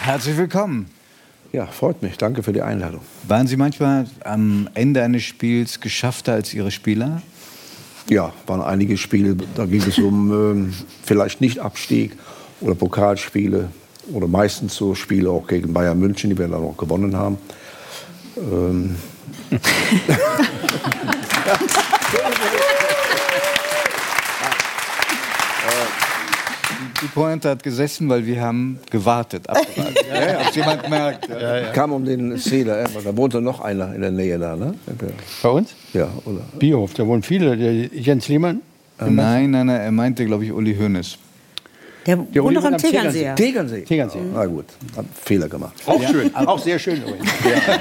Herzlich willkommen. Ja, freut mich. Danke für die Einladung. Waren Sie manchmal am Ende eines Spiels geschaffter als Ihre Spieler? Ja, waren einige Spiele, da ging es um vielleicht nicht Abstieg oder Pokalspiele oder meistens so Spiele auch gegen Bayern München, die wir dann auch gewonnen haben. Die Pointe hat gesessen, weil wir haben gewartet, abgewartet. Ob jemand merkt. Kam um den Seeler, da wohnte noch einer in der Nähe da, ne? Bei uns? Ja, oder? Bierhof, da wohnen viele. Der Jens Lehmann? Nein, er meinte, glaube ich, Uli Hoeneß. Der wohnt noch am Tegernsee. Tegernsee. Tegernsee. Na gut, hab Fehler gemacht. Auch schön, auch sehr schön übrigens.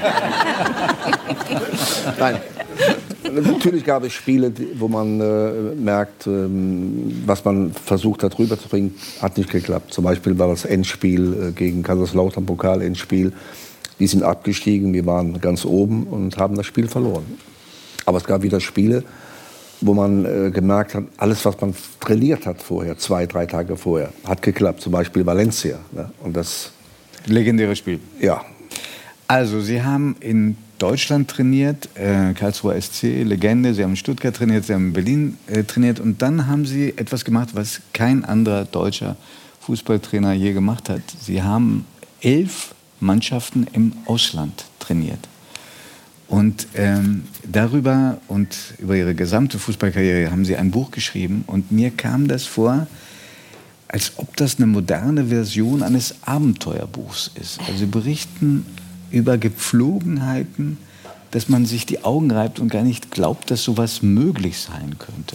Nein. Natürlich gab es Spiele, wo man merkt, was man versucht hat rüberzubringen, hat nicht geklappt. Zum Beispiel war das Endspiel gegen Kaiserslautern, Pokal-Endspiel. Die sind abgestiegen, wir waren ganz oben und haben das Spiel verloren. Aber es gab wieder Spiele, wo man gemerkt hat, alles, was man trainiert hat vorher, 2, 3 Tage vorher, hat geklappt. Zum Beispiel Valencia. Ne? Und das legendäres Spiel. Ja. Also, Sie haben in Deutschland trainiert, Karlsruher SC, Legende. Sie haben in Stuttgart trainiert, Sie haben in Berlin trainiert. Und dann haben Sie etwas gemacht, was kein anderer deutscher Fußballtrainer je gemacht hat. Sie haben 11 Mannschaften im Ausland trainiert. Und darüber und über Ihre gesamte Fußballkarriere haben Sie ein Buch geschrieben. Und mir kam das vor, als ob das eine moderne Version eines Abenteuerbuchs ist. Also Sie berichten über Gepflogenheiten, dass man sich die Augen reibt und gar nicht glaubt, dass sowas möglich sein könnte.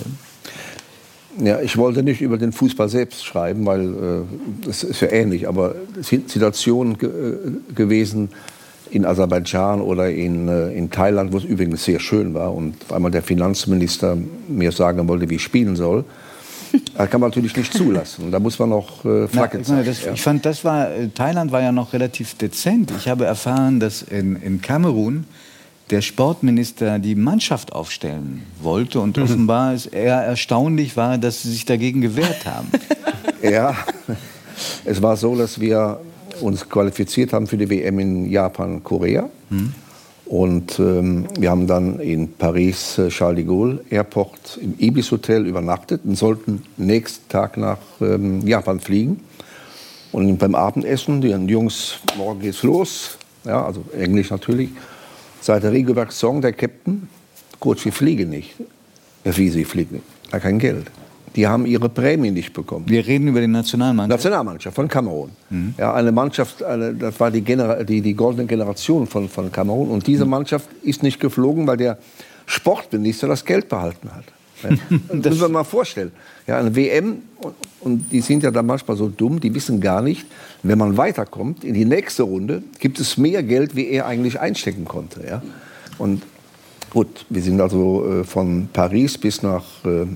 Ja, ich wollte nicht über den Fußball selbst schreiben, weil das ist ja ähnlich, aber es sind Situationen gewesen in Aserbaidschan oder in Thailand, wo es übrigens sehr schön war und auf einmal der Finanzminister mir sagen wollte, wie ich spielen soll. Das kann man natürlich nicht zulassen. Da muss man noch Flagge zeigen. Ich fand, Thailand war ja noch relativ dezent. Ich habe erfahren, dass in Kamerun der Sportminister die Mannschaft aufstellen wollte und offenbar es eher erstaunlich war, dass sie sich dagegen gewehrt haben. Ja, es war so, dass wir uns qualifiziert haben für die WM in Japan, Korea. Und wir haben dann in Paris Charles de Gaulle Airport im Ibis Hotel übernachtet und sollten nächsten Tag nach Japan fliegen. Und beim Abendessen, die Jungs, morgen geht's los, ja, also Englisch natürlich, sagt der Rigobert Song, der Captain, Coach, wir fliegen nicht. Ja, wie, Sie fliegen nicht? Ja, kein Geld. Die haben ihre Prämie nicht bekommen. Wir reden über die Nationalmannschaft von Kamerun. Ja, eine Mannschaft, das war die goldene Generation von Kamerun. Und diese Mannschaft ist nicht geflogen, weil der Sportminister das Geld behalten hat. Ja. Das müssen wir mal vorstellen. Ja, eine WM, und die sind ja dann manchmal so dumm, die wissen gar nicht, wenn man weiterkommt in die nächste Runde, gibt es mehr Geld, wie er eigentlich einstecken konnte. Ja. Und gut, wir sind also von Paris bis nach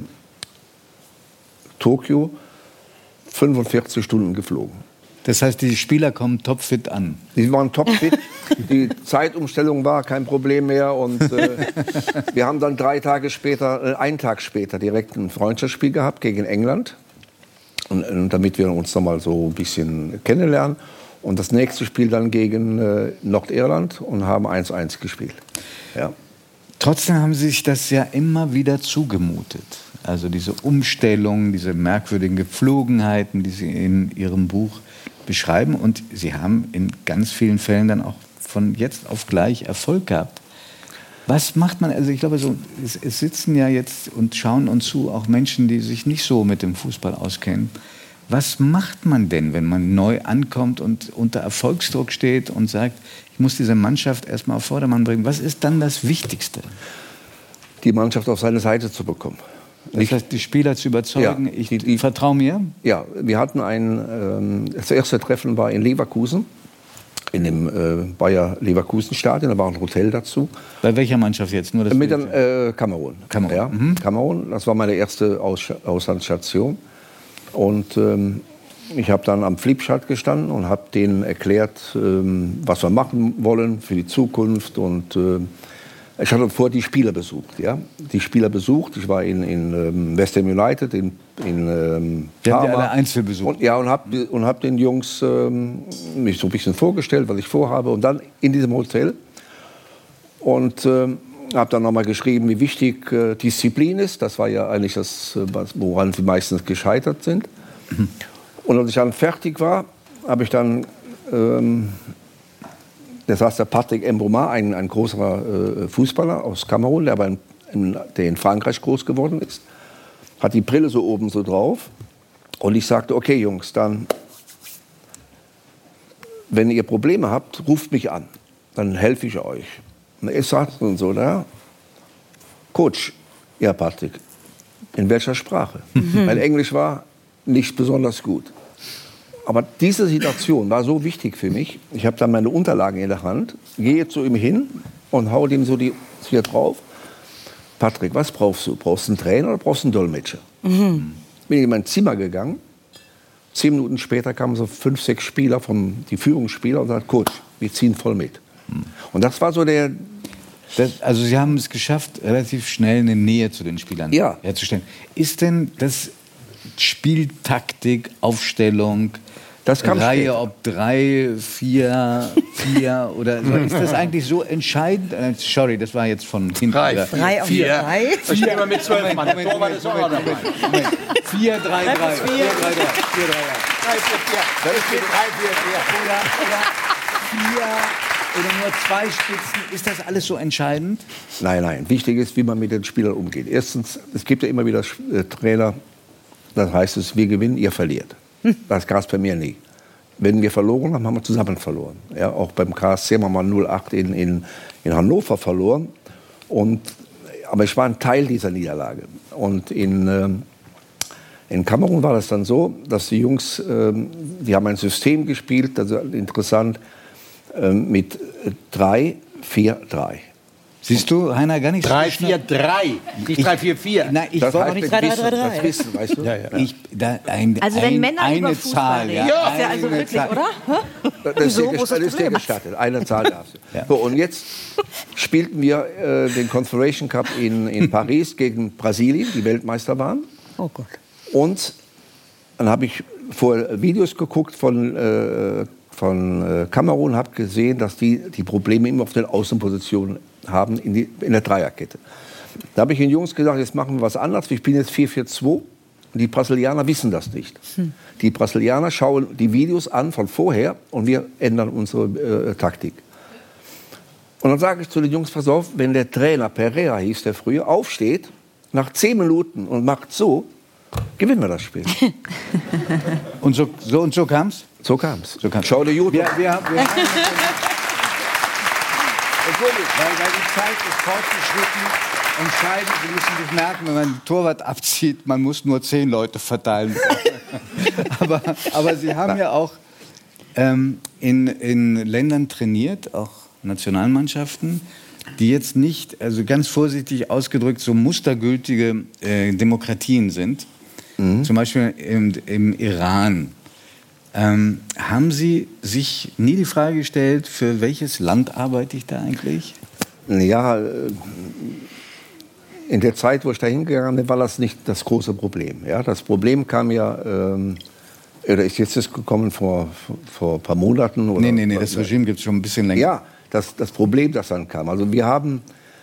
Tokio 45 Stunden geflogen. Das heißt, die Spieler kommen topfit an? Die waren topfit. Die Zeitumstellung war kein Problem mehr. Und wir haben dann einen Tag später direkt ein Freundschaftsspiel gehabt gegen England. Und damit wir uns noch mal so ein bisschen kennenlernen. Und das nächste Spiel dann gegen Nordirland und haben 1-1 gespielt. Ja. Trotzdem haben Sie sich das ja immer wieder zugemutet. Also diese Umstellung, diese merkwürdigen Gepflogenheiten, die Sie in Ihrem Buch beschreiben. Und Sie haben in ganz vielen Fällen dann auch von jetzt auf gleich Erfolg gehabt. Was macht man, also ich glaube, es sitzen ja jetzt und schauen uns zu auch Menschen, die sich nicht so mit dem Fußball auskennen. Was macht man denn, wenn man neu ankommt und unter Erfolgsdruck steht und sagt, ich muss diese Mannschaft erstmal auf Vordermann bringen? Was ist dann das Wichtigste? Die Mannschaft auf seine Seite zu bekommen. Das heißt, die Spieler zu überzeugen, ja, ich vertraue mir? Ja, wir hatten das erste Treffen war in Leverkusen, in dem Bayer Leverkusen-Stadion, da war ein Hotel dazu. Bei welcher Mannschaft jetzt? Nur das mit dem Kamerun. Ja, Kamerun, das war meine erste Auslandsstation. Und ich habe dann am Flipchart gestanden und habe denen erklärt, was wir machen wollen für die Zukunft und Ich hatte vorher die Spieler besucht. Ja? Die Spieler besucht. Ich war in West Ham United, in die haben die alle einzeln besucht? Und hab den Jungs mich so ein bisschen vorgestellt, was ich vorhabe. Und dann in diesem Hotel. Und habe dann nochmal geschrieben, wie wichtig Disziplin ist. Das war ja eigentlich das, woran sie meistens gescheitert sind. Und als ich dann fertig war, habe ich dann... Da saß der Patrick Mboma, ein großer Fußballer aus Kamerun, der in Frankreich groß geworden ist. Hat die Brille so oben so drauf. Und ich sagte, okay Jungs, dann, wenn ihr Probleme habt, ruft mich an. Dann helfe ich euch. Und er sagt so, Coach, ja Patrick, in welcher Sprache? Mein Englisch war nicht besonders gut. Aber diese Situation war so wichtig für mich. Ich habe dann meine Unterlagen in der Hand, gehe zu ihm hin und haue ihm so hier drauf. Patrick, was brauchst du? Brauchst du einen Trainer oder brauchst du einen Dolmetscher? Bin in mein Zimmer gegangen. 10 Minuten später kamen so 5, 6 Spieler, die Führungsspieler, und sagten, Coach, wir ziehen voll mit. Und das war so also Sie haben es geschafft, relativ schnell eine Nähe zu den Spielern herzustellen. Ist denn das Spieltaktik, Aufstellung, Reihe, ob 3, 4, 4 oder ist das eigentlich so entscheidend? Sorry, das war jetzt von hinten. 3, 3 auf 4. Ich stehe immer mit 12 Mann. Der Torwart ist auch dabei. 4, 3, 3. 4, 3, 3. 4, 3, 3. Das ist 3, 4, 4. Oder 4 oder nur 2 Spitzen. Ist das alles so entscheidend? Nein. Wichtig ist, wie man mit den Spielern umgeht. Erstens, es gibt ja immer wieder Trainer, das heißt es, wir gewinnen, ihr verliert. Das gab es bei mir nie. Wenn wir verloren haben, haben wir zusammen verloren. Ja, auch beim KSC haben wir mal 0-8 in Hannover verloren. Aber ich war ein Teil dieser Niederlage. Und in Kamerun war das dann so, dass die Jungs, die haben ein System gespielt, das ist interessant, mit 3, 4, 3. Siehst du, Heiner, gar nicht 3, 4, 3. Nicht 3, 4, 4. Nein, ich Das wollte heißt nicht mit 3, 3, Wissen, 3, 3. das Wissen, weißt du? Ja. Also wenn Männer eine über Fußball Zahl, reden, ist ja also wirklich, Zahl. oder? Das Wieso? Wo ist das ist dir Problem? gestattet. Eine Zahl darfst du. So, und jetzt spielten wir den Confederation Cup in Paris gegen Brasilien, die Weltmeister waren. Oh Gott. Und dann habe ich vorher Videos geguckt von Kamerun, habe gesehen, dass die Probleme immer auf den Außenpositionen haben in der Dreierkette. Da habe ich den Jungs gesagt, jetzt machen wir was anderes. Wir spielen jetzt 4-4-2. Und die Brasilianer wissen das nicht. Die Brasilianer schauen die Videos an von vorher und wir ändern unsere Taktik. Und dann sage ich zu den Jungs, pass auf, wenn der Trainer, Pereira hieß der früher, aufsteht, nach 10 Minuten und macht so, gewinnen wir das Spiel. Und so kam es? So kam es. Schau dir YouTube. Weil die Zeit ist fortgeschritten. Entscheidend, Sie müssen sich merken, wenn man einen Torwart abzieht, man muss nur 10 Leute verteilen. aber Sie haben ja auch in Ländern trainiert, auch Nationalmannschaften, die jetzt nicht, also ganz vorsichtig ausgedrückt, so mustergültige Demokratien sind. Zum Beispiel im Iran. Haben Sie sich nie die Frage gestellt, für welches Land arbeite ich da eigentlich? Ja, in der Zeit, wo ich da hingegangen bin, war das nicht das große Problem. Ja, das Problem kam ja, oder ist jetzt gekommen vor ein paar Monaten? Oder nee, das Regime gibt es schon ein bisschen länger. Ja, das Problem, das dann kam. Also wir haben,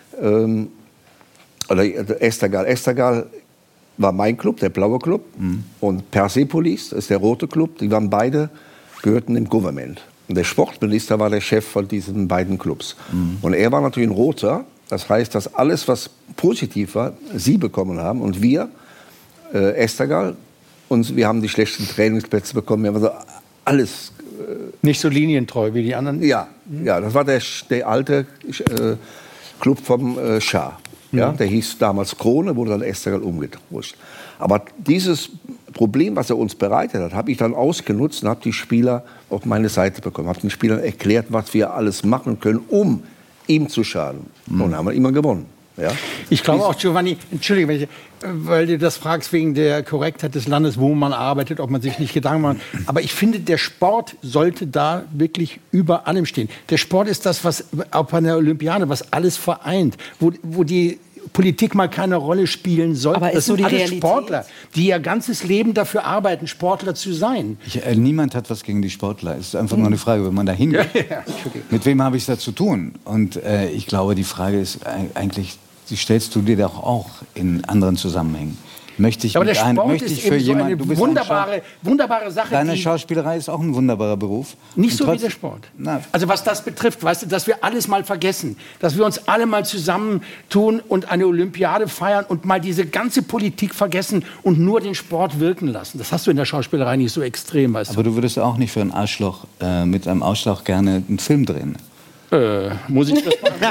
Estagal war mein Club, der blaue Club, und Persepolis, das ist der rote Club, die waren beide, gehörten dem Government. Und der Sportminister war der Chef von diesen beiden Clubs. Und er war natürlich ein Roter, das heißt, dass alles, was positiv war, sie bekommen haben und wir, Estagal, und wir haben die schlechten Trainingsplätze bekommen, wir haben also alles... Nicht so linientreu wie die anderen? Ja, das war der alte Club vom Schah. Ja, der hieß damals Krone, wurde dann Estagal umgetauscht. Aber dieses Problem, was er uns bereitet hat, habe ich dann ausgenutzt und habe die Spieler auf meine Seite bekommen. Habe den Spielern erklärt, was wir alles machen können, um ihm zu schaden. Und dann haben wir immer gewonnen. Ja? Ich glaube auch, Giovanni, entschuldige, weil du das fragst wegen der Korrektheit des Landes, wo man arbeitet, ob man sich nicht Gedanken macht. Aber ich finde, der Sport sollte da wirklich über allem stehen. Der Sport ist das, was auch bei der Olympiade, was alles vereint, wo die Politik mal keine Rolle spielen sollte. Aber das ist so sind die alles Realität? Sportler, die ihr ganzes Leben dafür arbeiten, Sportler zu sein. Niemand hat was gegen die Sportler. Es ist einfach nur eine Frage, wenn man da hingeht. Mit wem habe ich es da zu tun? Und ich glaube, die Frage ist eigentlich, die stellst du dir doch auch in anderen Zusammenhängen. Möchte ich Aber der Sport möchte ich ist für eben so jemanden, eine du bist wunderbare Sache. Deine die Schauspielerei ist auch ein wunderbarer Beruf. nicht Und so wie trotz- der Sport. Na, Also was das betrifft, weißt du, dass wir alles mal vergessen, dass wir uns alle mal zusammentun und eine Olympiade feiern und mal diese ganze Politik vergessen und nur den Sport wirken lassen. Das hast du in der Schauspielerei nicht so extrem, weißt aber du würdest auch nicht für ein Arschloch, mit einem Arschloch gerne einen Film drehen. du? Muss ich das machen?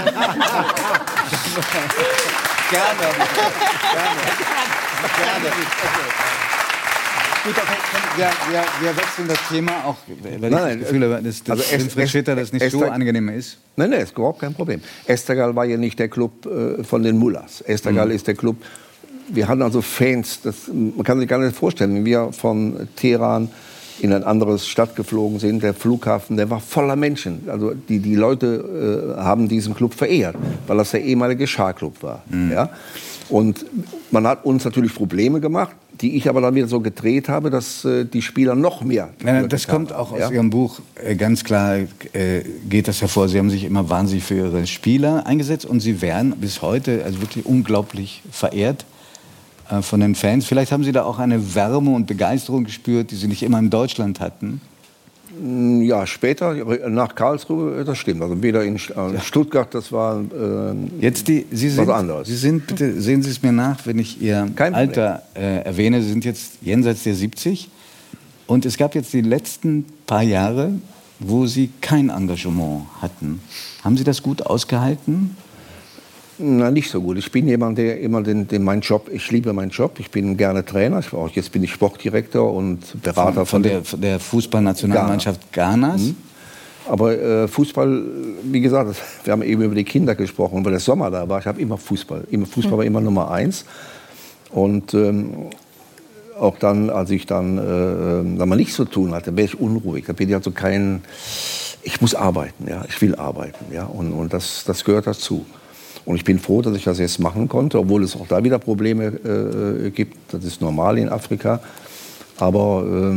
Gut, okay, wir wechseln das Thema auch, weil ich das Gefühl habe, dass Winfried Schitter das nicht so angenehm ist. Nein, ist überhaupt kein Problem. Estergal war ja nicht der Club von den Mullahs. Estergal ist der Club, wir hatten also Fans, man kann sich gar nicht vorstellen, wenn wir von Teheran in ein anderes Stadt geflogen sind, der Flughafen, der war voller Menschen. Also die Leute haben diesen Club verehrt, weil das der ehemalige Schah-Club war. Ja? Und man hat uns natürlich Probleme gemacht, die ich aber dann wieder so gedreht habe, dass die Spieler noch mehr... Das kommt auch aus Ihrem Buch, ganz klar geht das hervor. Sie haben sich immer wahnsinnig für Ihre Spieler eingesetzt und Sie werden bis heute also wirklich unglaublich verehrt von den Fans. Vielleicht haben Sie da auch eine Wärme und Begeisterung gespürt, die Sie nicht immer in Deutschland hatten. Ja, später, nach Karlsruhe, das stimmt. Also weder in Stuttgart, das war Jetzt Sie sind, was anderes. Sie sind, bitte sehen Sie es mir nach, wenn ich Ihr Alter erwähne. Sie sind jetzt jenseits der 70. Und es gab jetzt die letzten paar Jahre, wo Sie kein Engagement hatten. Haben Sie das gut ausgehalten? Na, nicht so gut. Ich bin jemand, der immer meinen Job, ich liebe meinen Job. Ich bin gerne Trainer. Jetzt bin ich Sportdirektor und Berater von der Fußballnationalmannschaft Ghanas. Aber Fußball, wie gesagt, wir haben eben über die Kinder gesprochen, weil der Sommer da war. Ich habe immer Fußball. Fußball war immer Nummer 1. Und auch dann, als ich dann mal nichts zu tun hatte, wäre ich unruhig. Da bin ich also ich muss arbeiten, ja, ich will arbeiten, ja, und das gehört dazu. Und ich bin froh, dass ich das jetzt machen konnte, obwohl es auch da wieder Probleme gibt. Das ist normal in Afrika. Aber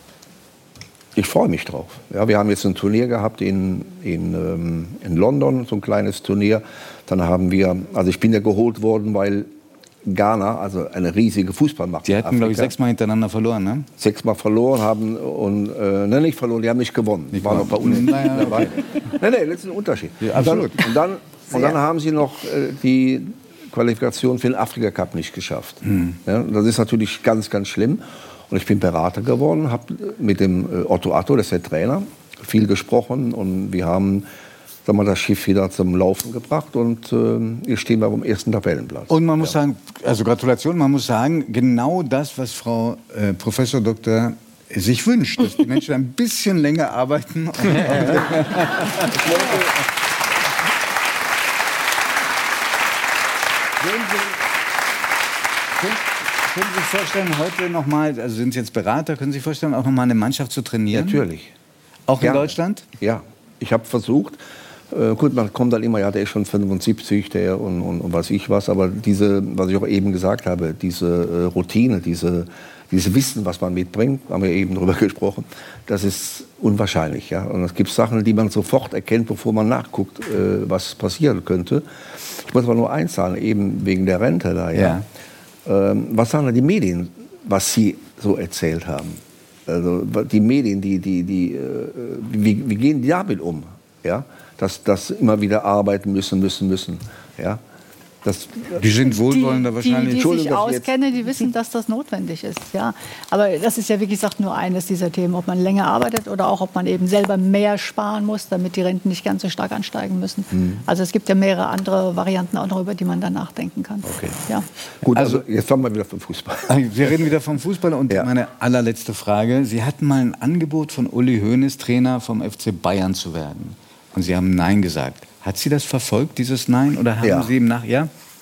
ich freue mich drauf. Ja, wir haben jetzt ein Turnier gehabt in London, so ein kleines Turnier. Dann haben wir, also ich bin ja geholt worden, weil Ghana, also eine riesige Fußballmacht. Die hatten, glaube ich, 6-mal hintereinander verloren, ne? 6-mal verloren haben und, nicht verloren, die haben nicht gewonnen. Die waren noch bei uns dabei. Nein, das ist ein Unterschied. Ja, absolut. Und dann haben sie noch die Qualifikation für den Afrika-Cup nicht geschafft. Ja, das ist natürlich ganz, ganz schlimm. Und ich bin Berater geworden, habe mit dem Otto Addo, das ist der Trainer, viel gesprochen. Und wir haben das Schiff wieder zum Laufen gebracht. Und jetzt stehen wir am ersten Tabellenplatz. Und man muss sagen, also Gratulation, man muss sagen, genau das, was Frau Professor Dr. sich wünscht, dass die Menschen ein bisschen länger arbeiten. Können Sie sich vorstellen, heute nochmal, also sind Sie jetzt Berater, können Sie sich vorstellen, auch nochmal eine Mannschaft zu trainieren? Natürlich. Auch in Deutschland? Ja, ich habe versucht. Gut, man kommt dann immer, ja, der ist schon 75, der und weiß ich was, aber was ich auch eben gesagt habe, diese Routine, dieses Wissen, was man mitbringt, haben wir eben darüber gesprochen, das ist unwahrscheinlich. Ja? Und es gibt Sachen, die man sofort erkennt, bevor man nachguckt, was passieren könnte. Ich muss aber nur eins sagen, eben wegen der Rente da. Ja? Was sagen denn die Medien, was sie so erzählt haben? Also die Medien, wie gehen die damit um? Ja? Dass immer wieder arbeiten müssen. Ja? Die sind wohlwollender wahrscheinlich. Die sich auskennen, die wissen, dass das notwendig ist. Ja. Aber das ist ja, wie gesagt, nur eines dieser Themen, ob man länger arbeitet oder auch, ob man eben selber mehr sparen muss, damit die Renten nicht ganz so stark ansteigen müssen. Also es gibt ja mehrere andere Varianten auch noch, über die man dann nachdenken kann. Okay. Ja. Gut, also jetzt kommen wir wieder vom Fußball. Wir reden wieder vom Fußball und meine allerletzte Frage. Sie hatten mal ein Angebot von Uli Hoeneß, Trainer vom FC Bayern zu werden. Und Sie haben Nein gesagt. Hat Sie das verfolgt, dieses Nein? Oder haben Sie ihm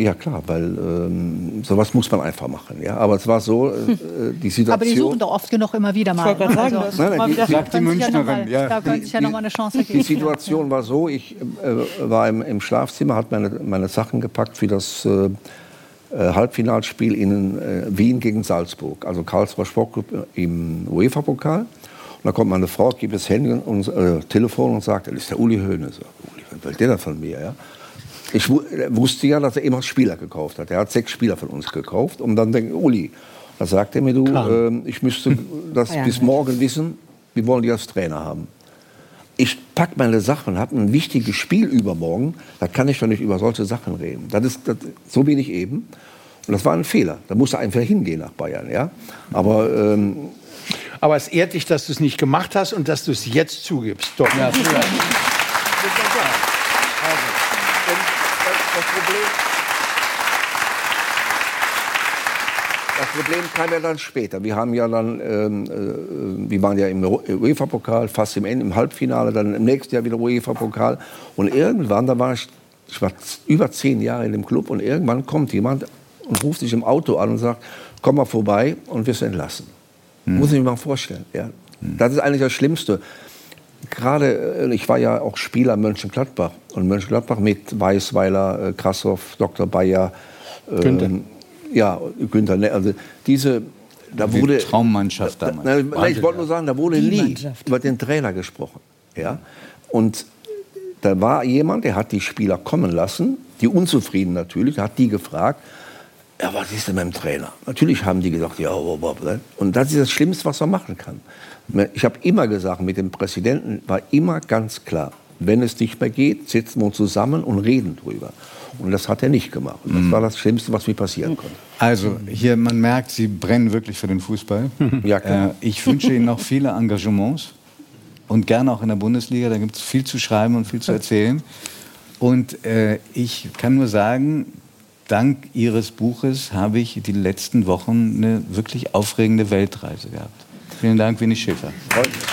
Ja klar, weil sowas muss man einfach machen. Ja? Aber es war so, die Situation... Aber die suchen doch oft genug immer wieder mal. Sagt die Münchnerin. Da könnte sich ja nochmal eine Chance ergeben. Die Situation war so, ich war im Schlafzimmer, hat meine Sachen gepackt für das Halbfinalspiel in Wien gegen Salzburg. Also Karlsruher Sportclub im UEFA-Pokal. Und da kommt meine Frau, gibt das Handy und Telefon und sagt, das ist der Uli Hoeneß. Uli, was will der da von mir? Ja? Ich wusste ja, dass er immer Spieler gekauft hat. Er hat 6 Spieler von uns gekauft. Und dann denke ich, Uli, da sagt er mir, du, ich müsste das bis morgen wissen, wir wollen dich als Trainer haben. Ich packe meine Sachen, habe ein wichtiges Spiel übermorgen, da kann ich doch nicht über solche Sachen reden. So bin ich eben. Und das war ein Fehler. Da musste einfach hingehen nach Bayern. Ja? Aber es ehrt dich, dass du es nicht gemacht hast und dass du es jetzt zugibst. Doch. Ja, Das Problem kam ja dann später. Wir haben ja dann, wir waren ja im UEFA-Pokal, fast im Halbfinale, dann im nächsten Jahr wieder UEFA-Pokal. Und irgendwann, ich war über 10 Jahre in dem Club, und irgendwann kommt jemand und ruft sich im Auto an und sagt, komm mal vorbei und wirst entlassen. Muss ich mir mal vorstellen. Ja. Das ist eigentlich das Schlimmste. Gerade, ich war ja auch Spieler in Mönchengladbach. Und Mönchengladbach mit Weisweiler, Krassow, Dr. Bayer, Günther. Ja, Günther. Also da wurde Traummannschaft damals. Ich wollte nur sagen, da wurde nie über den Trainer gesprochen. Ja? Und da war jemand, der hat die Spieler kommen lassen, die unzufrieden natürlich, hat die gefragt, ja, was ist denn mit dem Trainer? Natürlich haben die gesagt, ja, und das ist das Schlimmste, was man machen kann. Ich habe immer gesagt, mit dem Präsidenten war immer ganz klar, wenn es nicht mehr geht, sitzen wir uns zusammen und reden drüber. Und das hat er nicht gemacht. Und das war das Schlimmste, was mir passieren konnte. Also hier, man merkt, Sie brennen wirklich für den Fußball. Ja, klar. Ich wünsche Ihnen noch viele Engagements und gerne auch in der Bundesliga. Da gibt es viel zu schreiben und viel zu erzählen. Und ich kann nur sagen, dank Ihres Buches habe ich die letzten Wochen eine wirklich aufregende Weltreise gehabt. Vielen Dank, Winnie Schäfer. Freut mich.